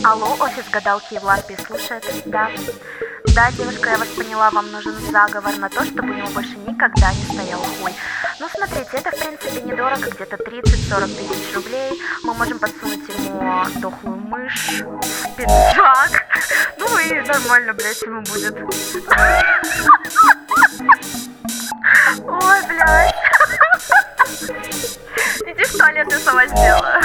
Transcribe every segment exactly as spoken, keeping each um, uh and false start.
Алло, офис гадалки Евлампии слушает. Да. Да, девушка, я вас поняла, вам нужен заговор на то, чтобы у него больше никогда не стоял хуй. Ну, смотрите, это, в принципе, недорого, где-то тридцать-сорок тысяч рублей. Мы можем подсунуть ему дохлую мышь, пиджак. Ну и нормально, блядь, ему будет. Ой, блядь. Иди в туалет, я сама сделаю.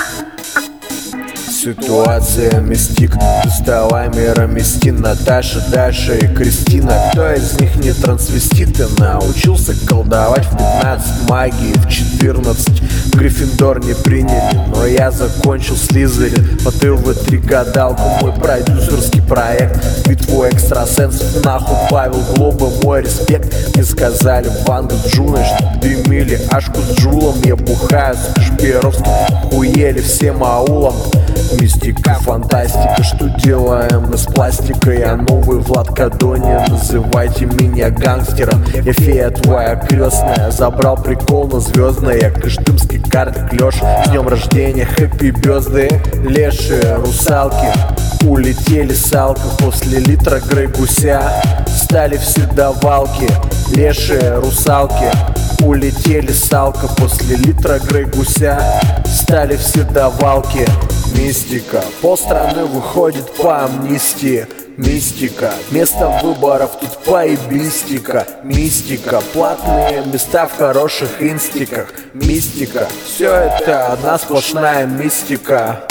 Ситуация мистик, доставай миромести, Наташа, Даша и Кристина. Кто из них не трансвеститы? Научился колдовать в пятнадцать, магии в четырнадцать. В Гриффиндор не приняли, но я закончил Слизерин. По ТВ три гадалку, мой продюсерский проект. Битву экстрасенсов, нахуй Павел Глоба, мой респект. Мне сказали Ванга с Джуной, что дымили Ашку с Джулом. Я бухаю с Кашпировским, хуели всем аулом. Мистика, фантастика, что делаем мы с пластикой? Я новый Влад Кадони, называйте меня гангстером. Я фея твоя крестная, забрал прикол на звездное. Я кыштымский карлик Леша, с днем рождения, хэппи бёзды. Лешие, русалки, улетели с алко. После литра Грей Гуся стали все давалки. Лешие, русалки, улетели с алко. После литра Грей Гуся стали все давалки. Мистика, полстраны выходит по амнистии. Мистика, место выборов тут поебистика. Мистика, платные места в хороших инстиках. Мистика, все это одна сплошная мистика.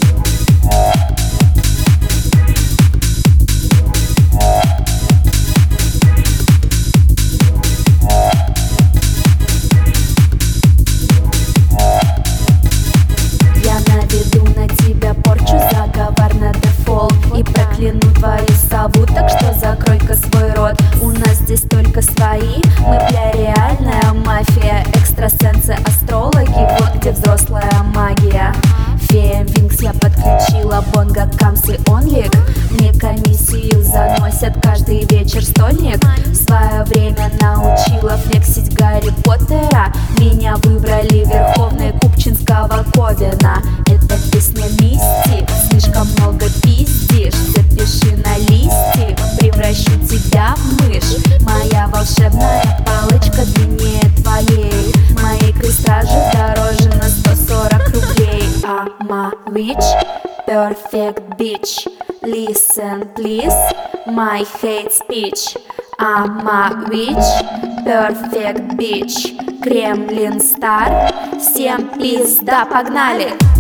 Кляну твою сову, так что закрой-ка свой рот. У нас здесь только свои, мы, бля, реальная мафия. Экстрасенсы, астрологи, вот где взрослая магия. Фея Винкс я подключила, бонга, камсы, онлик. Мне комиссию заносят каждый вечер стольник. В свое время научила флексить Гарри Поттера. Меня выбрали верховной Купчинского Ковена. Это песня мистик, слишком много пиздишь. Запиши на листик, превращу тебя в мышь. Моя волшебная палочка длиннее твоей. Моей стражи дороже на сто сорок рублей. I'm a witch, perfect bitch. Listen please, my hate speech. I'm a witch, perfect bitch. Кремлин Стар, всем пизда, погнали!